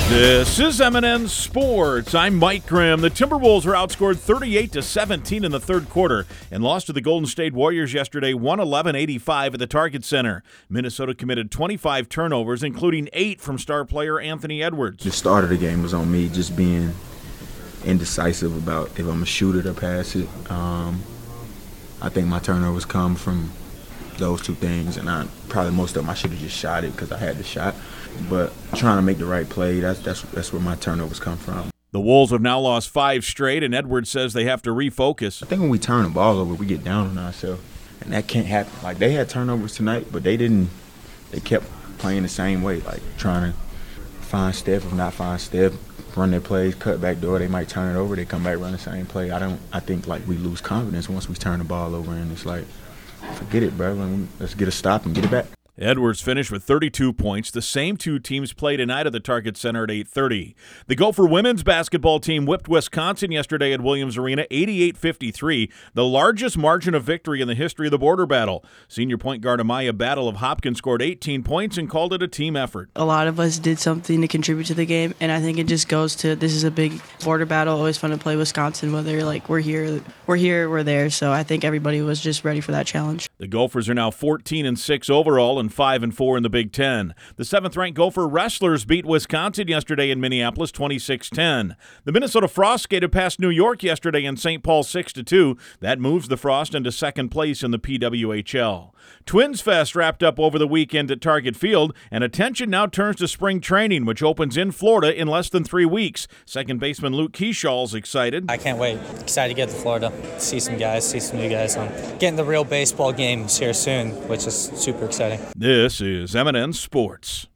This is M&N Sports. I'm Mike Grimm. The Timberwolves were outscored 38-17 in the third quarter and lost to the Golden State Warriors yesterday 111-85 at the Target Center. Minnesota committed 25 turnovers, including 8 from star player Anthony Edwards. The start of the game was on me, just being indecisive about if I'm going to shoot it or pass it. I think my turnovers come from those two things, and probably most of them I should have just shot it because I had the shot. But trying to make the right play, that's where my turnovers come from. The Wolves have now lost 5 straight, and Edwards says they have to refocus. I think when we turn the ball over, we get down on ourselves, and that can't happen. Like, they had turnovers tonight, but they didn't. They kept playing the same way, like trying to find Steph, if not find Steph, run their plays, cut back door. They might turn it over, they come back, run the same play. I think like we lose confidence once we turn the ball over, and it's like, forget it, bro. Let's get a stop and get it back. Edwards finished with 32 points. The same two teams play tonight at the Target Center at 8:30. The Gopher women's basketball team whipped Wisconsin yesterday at Williams Arena 88-53, the largest margin of victory in the history of the border battle. Senior point guard Amaya Battle of Hopkins scored 18 points and called it a team effort. A lot of us did something to contribute to the game, and I think it just goes to this is a big border battle. Always fun to play Wisconsin, whether like we're here, we're there. So I think everybody was just ready for that challenge. The Gophers are now 14-6 overall and 5-4 in the Big Ten. The 7th-ranked Gopher Wrestlers beat Wisconsin yesterday in Minneapolis 26-10. The Minnesota Frost skated past New York yesterday in St. Paul 6-2. That moves the Frost into second place in the PWHL. Twins Fest wrapped up over the weekend at Target Field, and attention now turns to spring training, which opens in Florida in less than 3 weeks. Second baseman Luke Keeshaw's excited. I can't wait. Excited to get to Florida, see some guys, see some new guys. Getting the real baseball games here soon, which is super exciting. This is M&N Sports.